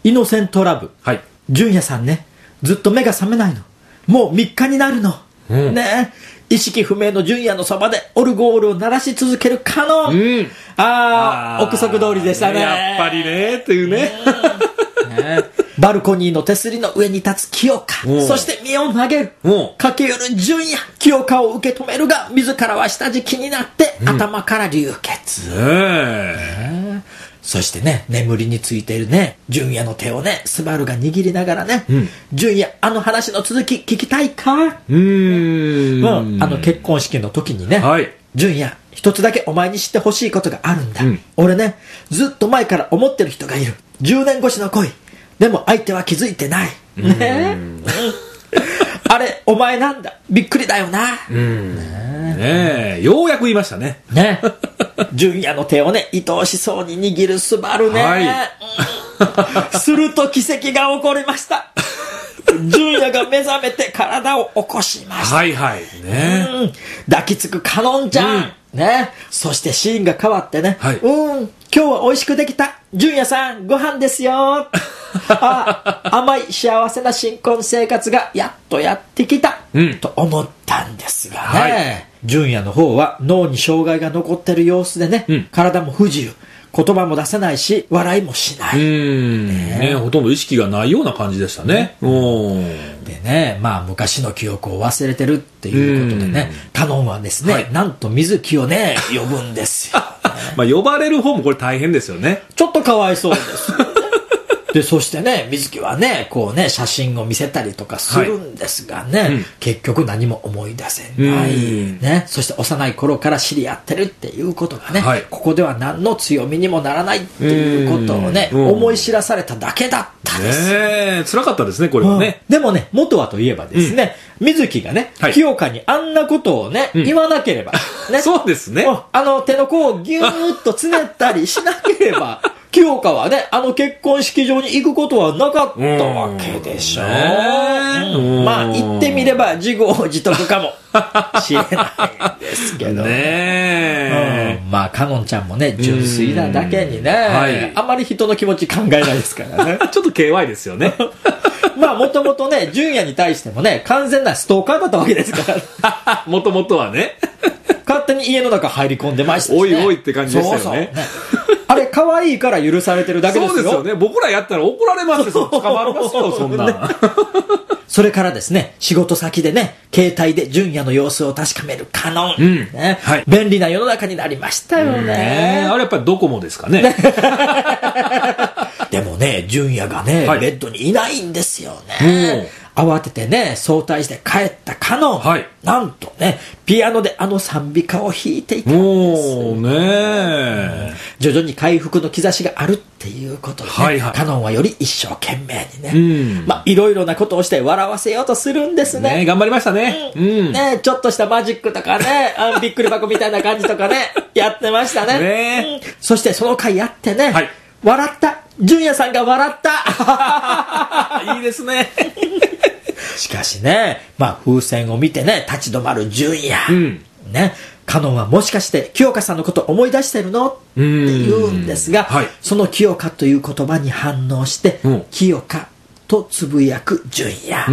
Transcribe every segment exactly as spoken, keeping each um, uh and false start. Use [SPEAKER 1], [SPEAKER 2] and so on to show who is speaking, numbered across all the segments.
[SPEAKER 1] イノセントラブ、
[SPEAKER 2] はい、
[SPEAKER 1] 純也さんね、ずっと目が覚めないの。もうみっかになるの、うん、ねえ、意識不明の純也のそばでオルゴールを鳴らし続けるカノン、うん、ああ憶測通りでしたね。
[SPEAKER 2] やっぱりねっていうね、
[SPEAKER 1] ねバルコニーの手すりの上に立つ清香、そして身を投げる、駆け寄る純也、清香を受け止めるが自らは下敷きになって、うん、頭から流血、ね、そしてね、眠りについているね純也の手をねスバルが握りながらね、うん、純也、あの話の続き聞きたいか、うーん、うん、あの結婚式の時にね、はい、純也、一つだけお前に知ってほしいことがあるんだ、うん、俺ねずっと前から思ってる人がいる。じゅうねん越しの恋でも相手は気づいてない、ね、あれお前なんだ、びっくりだよな、うん、
[SPEAKER 2] ねえ、ようやく言いましたね。
[SPEAKER 1] ね純也の手をね愛おしそうに握るスバルね、はい、すると奇跡が起こりました。純也が目覚めて体を起こしました。
[SPEAKER 2] はいはいね、
[SPEAKER 1] うん、抱きつくカノンちゃん、うん、ね、そしてシーンが変わってね、はい、うん今日は美味しくできた、純也さんご飯ですよあ、甘い幸せな新婚生活がやっとやってきた、うん、と思ったんですがね、はい、純也の方は脳に障害が残ってる様子でね、うん、体も不自由、言葉も出せないし笑いもしない、う
[SPEAKER 2] ーん、ねね、ほとんど意識がないような感じでしたね、うん、
[SPEAKER 1] でね、まあ昔の記憶を忘れてるっていうことでね、カノンはですね、はい、なんと水木をね呼ぶんですよ、ね、
[SPEAKER 2] まあ呼ばれる方もこれ大変ですよね。
[SPEAKER 1] ちょっとかわいそうですよねでそしてね水木はねこうね写真を見せたりとかするんですがね、はい、うん、結局何も思い出せない、ね、そして幼い頃から知り合ってるっていうことがね、はい、ここでは何の強みにもならないっていうことをね思い知らされただけだったです、
[SPEAKER 2] ね、辛かったですねこれはね、
[SPEAKER 1] うん、でもね元はといえばですね、うん、水木がね、はい、清香にあんなことをね、うん、言わなければ、ね、
[SPEAKER 2] そうですね、
[SPEAKER 1] あの手の甲をギューッとつねったりしなければ清香はねあの結婚式場に行くことはなかったわけでしょう、うん、まあ言ってみれば自業自得かもしれないんですけどね、うん、まあカノンちゃんもね純粋なだけにね、はい、あまり人の気持ち考えないですからね
[SPEAKER 2] ちょっと ケーワイ ですよね
[SPEAKER 1] まあもともとね純也に対してもね完全なストーカーだったわけですから
[SPEAKER 2] もともとはね
[SPEAKER 1] 勝手に家の中入り込んでましたしね、
[SPEAKER 2] おいおいって感じでしたよね。そうそうね
[SPEAKER 1] あれ可愛いから許されてるだけですよ。
[SPEAKER 2] そうですよね。僕らやったら怒られますよ。捕まりますよそんな、ね、
[SPEAKER 1] それからですね仕事先でね携帯で純也の様子を確かめるカノン、うん、ね、はい、便利な世の中になりましたよね、うん、ね、
[SPEAKER 2] あれやっぱりドコモですかね
[SPEAKER 1] でもね純也がね、はい、ベッドにいないんですよね。慌ててね早退して帰ったカノン、はい、なんとねピアノであの賛美歌を弾いていたんです
[SPEAKER 2] おー、ね、
[SPEAKER 1] 徐々に回復の兆しがあるっていうことで、ね、はいはい、カノンはより一生懸命にね、うん、まあいろいろなことをして笑わせようとするんですね。
[SPEAKER 2] ね、頑張りましたね、うんうん、
[SPEAKER 1] ね、ちょっとしたマジックとかねあびっくり箱みたいな感じとかねやってましたね、ね、うん、そしてその回やってね、はい、笑った、純也さんが笑った
[SPEAKER 2] いいですね
[SPEAKER 1] しかしね、まあ風船を見てね立ち止まる純也、うん、ね、カノンはもしかして清香さんのこと思い出してるのって言うんですが、はい、その清香という言葉に反応して、うん、清香とつぶやく純也、うん、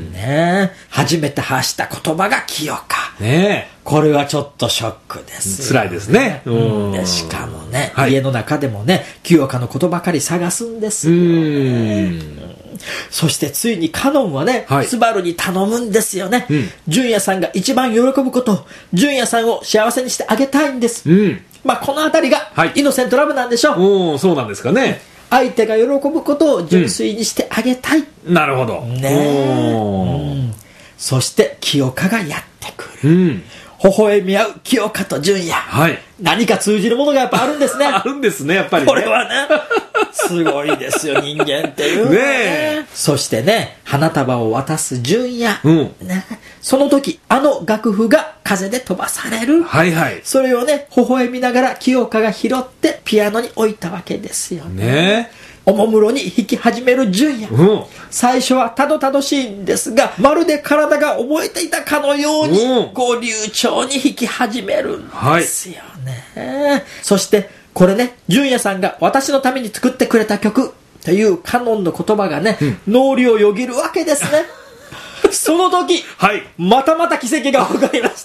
[SPEAKER 1] ね、初めて発した言葉が清香、ね、これはちょっとショックですよ、ね、
[SPEAKER 2] 辛いですね、
[SPEAKER 1] うん、でしかもね、はい、家の中でもね清香のことばかり探すんですよ、ね、うんそしてついにカノンはね、はい、スバルに頼むんですよね、うん、純也さんが一番喜ぶこと、純也さんを幸せにしてあげたいんです、うん、まあこのあたりがイノセントラブなんでしょう、
[SPEAKER 2] おー、そうなんですかね。
[SPEAKER 1] 相手が喜ぶことを純粋にしてあげたい、
[SPEAKER 2] うん、なるほど
[SPEAKER 1] ね、うん、そして清香がやってくる、うん、微笑み合う清香と純也、はい、何か通じるものがやっぱあるんですね
[SPEAKER 2] あるんですねやっぱりね、
[SPEAKER 1] これはねすごいですよ人間っていうねえ。そしてね花束を渡す純也、うんね、その時あの楽譜が風で飛ばされる、はいはい、それをね微笑みながら清香が拾ってピアノに置いたわけですよ ね, ねおもむろに弾き始める純也、うん、最初はたどたどしいんですがまるで体が覚えていたかのように、うん、こう流暢に弾き始めるんですよね、はい、そしてこれね純也さんが私のために作ってくれた曲、 というカノンの言葉がね、うん、脳裏をよぎるわけですね。その時、はい、またまた奇跡が起こりました。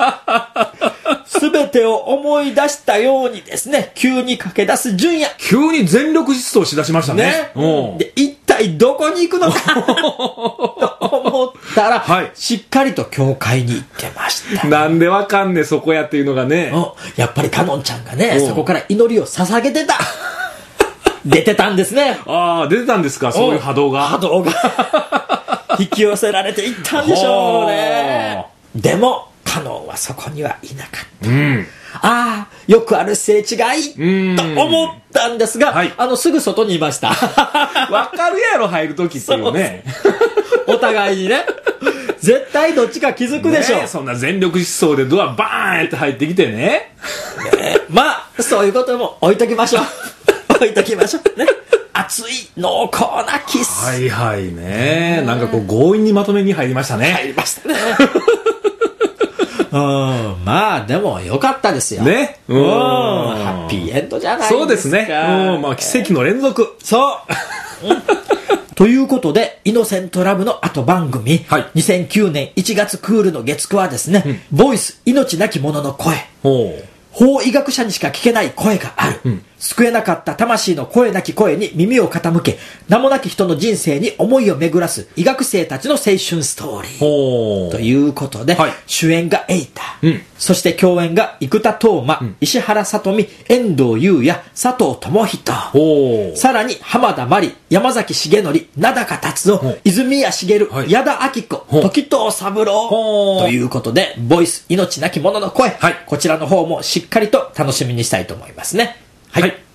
[SPEAKER 1] すべてを思い出したようにですね、急に駆け出す純也。
[SPEAKER 2] 急に全力疾走しだしましたね。
[SPEAKER 1] ね、で一体どこに行くのかと思ったら、はい、しっかりと教会に行ってました。
[SPEAKER 2] なんでわかんねえそこやっていうのがね。
[SPEAKER 1] やっぱりカノンちゃんがね、そこから祈りを捧げてた。出てたんですね。
[SPEAKER 2] ああ、出てたんですか、そういう波動が。
[SPEAKER 1] 波動が引き寄せられていったんでしょうね。でもカノンはそこにはいなかった、うん、ああよくあるすれ違いと思ったんですが、はい、あのすぐ外にいました。
[SPEAKER 2] わかるやろ入る時っていうね。
[SPEAKER 1] お互いにね、絶対どっちか気づくでしょ、ね、
[SPEAKER 2] そんな全力疾走でドアバーンって入ってきて ね, ね
[SPEAKER 1] まあそういうことも置いときましょう。置いときましょうね。熱い濃厚なキス。
[SPEAKER 2] はいはいね、なんかこう強引にまとめに入りましたね。
[SPEAKER 1] 入りましたね。うん、まあでも良かったですよね。うん、ハッピーエンドじゃないですか。
[SPEAKER 2] そうですね。うん、まあ奇跡の連続。
[SPEAKER 1] そう、うん、ということでイノセントラブの後番組、はい、にせんきゅうねんいちがつクールの月くはですね、うん、ボイス命なき者の声、ほう法医学者にしか聞けない声がある、うん、救えなかった魂の声なき声に耳を傾け、名もなき人の人生に思いを巡らす医学生たちの青春ストーリーということで、はい、主演がエイタ、うん、そして共演が生田斗真、うん、石原さとみ、遠藤優也、佐藤智人、さらに浜田真理、山崎重則、名高達夫、泉谷しげる、はい、矢田亜希子、時藤三郎ということで、ボイス命なき者の声、はい、こちらの方もしっかりと楽しみにしたいと思いますね。はい、はい。